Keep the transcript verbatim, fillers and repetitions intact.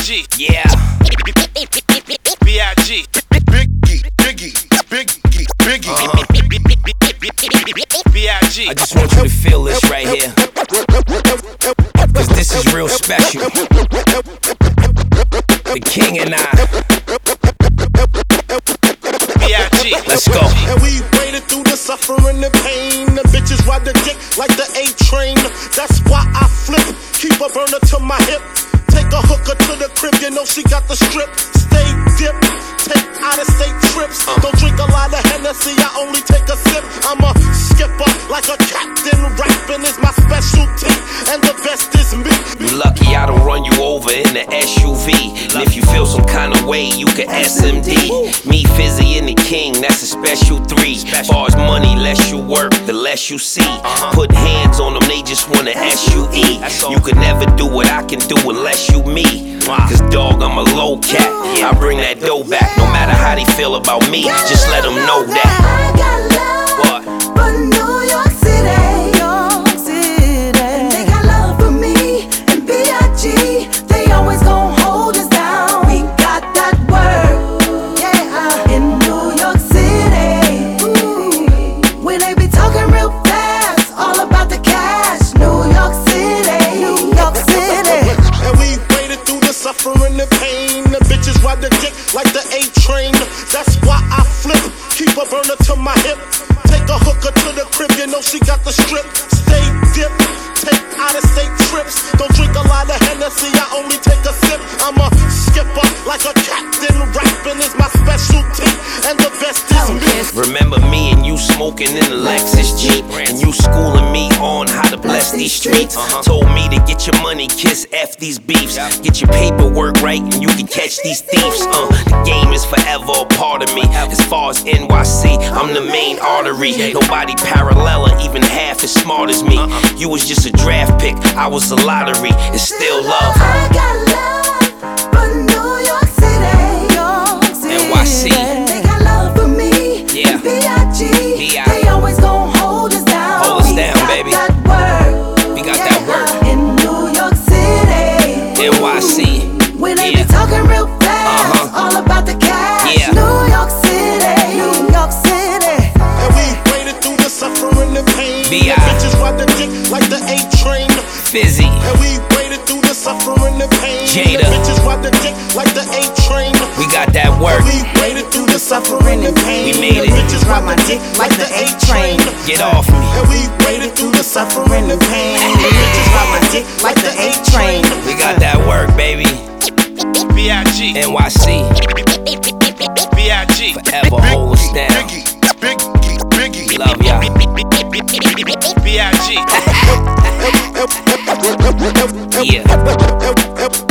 G. Yeah. B I G. Biggie, Biggie, Biggie, Biggie. Uh-huh. B I G. I just want you to feel this right here, cause this is real special. The king and I. B I G. Let's go. And we waited through the suffering and pain. The bitches ride the dick like the A train. That's why I flip. Keep a burner to my hip. Take a hooker to the crib, you know she got the strip. Stay dip, take out of state trips. Don't drink a lot of Hennessy, I only take a sip. I'm a skipper like a captain. Rapping is my specialty, and the best is me. You lucky I don't run you over in the S U V. And if you feel some kind of way, you can S M D. Me, Fizzy, and the king, that's a special three. Far as money, less you work, the less you see. Put hands on them, they just wanna S U E. You can never do what I can do unless you me. Cause dog, I'm a low cat. I bring that dough back, no matter how they feel about me. Just let them know that. I got love What? for New York City. New York City. They got love for me and B I G. They always gon' hold us down. We got that word, yeah, in New York City. Ooh. When they be talking real fast, all about the cash. New York City, New York City. And we waited through the suffering and pain. The bitches ride the dick like the A train. That's why I flip. Keep a burner to my hip. Take a hooker to the crib, you know she got the strip. Stay dip, take out of state trips. Don't drink a lot of Hennessy, I only take a sip. I'm a skipper like a captain. Rapping is my specialty, and the best is me. Remember me and you smoking in the Lexus Jeep, and you schooling me on how to bless these streets. Told me to get your money, kiss F these beefs. Get your paperwork right and you can catch these thieves. Uh, the game is forever a part of me. As far as N Y C, I'm the main artery. Nobody parallel or even half as smart as me. You was just a draft pick, I was a lottery. It's still love. I got love for New York City, York City. N Y C. They got love for me, Yeah. B I G. B I They always gon' hold us down. Hold us We down, got baby. That word. We got that word. In New York City, N Y C. when they Yeah. be talking real fast, Uh-huh. all about the cash. Yeah. New York City, New York City. And we waited through the suffering and pain. B I. The bitches ride the dick like the A train. Fizzy. And we waited through the suffering and pain. Jada. The bitches ride the dick like the A train. We got that work. We waited through the suffering and pain. We made The it. bitches ride my dick like the A train. Get off me. And we waited through the suffering and pain. The bitches ride my dick like the A train. We got that work, baby. B I G. N Y C. B I G. Forever hold us down. Biggie, Biggie, Biggie. Love y'all. B I G. Yeah.